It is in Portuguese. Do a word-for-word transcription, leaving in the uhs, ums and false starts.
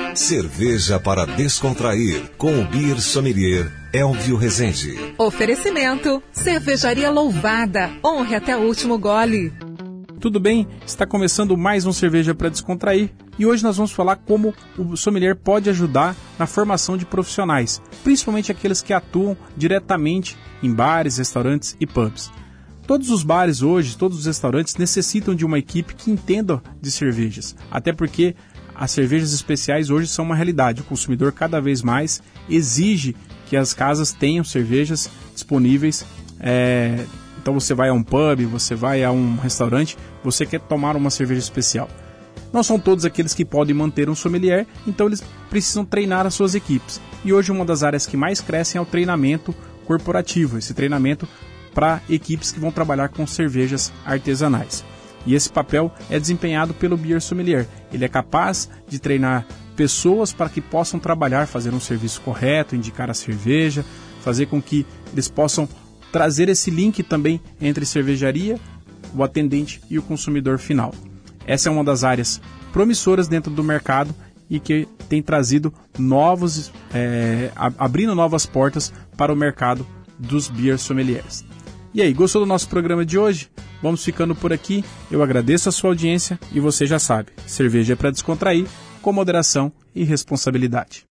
Cerveja para descontrair, com o Beer Sommelier Elvio Rezende. Oferecimento, Cervejaria Louvada, honre até o último gole. Tudo bem? Está começando mais um Cerveja para Descontrair e hoje nós vamos falar como o sommelier pode ajudar na formação de profissionais, principalmente aqueles que atuam diretamente em bares, restaurantes e pubs. Todos os bares hoje, todos os restaurantes necessitam de uma equipe que entenda de cervejas, até porque as cervejas especiais hoje são uma realidade. O consumidor cada vez mais exige que as casas tenham cervejas disponíveis. É... Então você vai a um pub, você vai a um restaurante, você quer tomar uma cerveja especial. Não são todos aqueles que podem manter um sommelier, então eles precisam treinar as suas equipes. E hoje uma das áreas que mais crescem é o treinamento corporativo, esse treinamento para equipes que vão trabalhar com cervejas artesanais. E esse papel é desempenhado pelo Beer Sommelier. Ele é capaz de treinar pessoas para que possam trabalhar, fazer um serviço correto, indicar a cerveja, fazer com que eles possam trazer esse link também entre cervejaria, o atendente e o consumidor final. Essa é uma das áreas promissoras dentro do mercado e que tem trazido novos, é, abrindo novas portas para o mercado dos Beer Sommeliers. E aí, gostou do nosso programa de hoje? Vamos ficando por aqui. Eu agradeço a sua audiência e você já sabe, cerveja é para descontrair, com moderação e responsabilidade.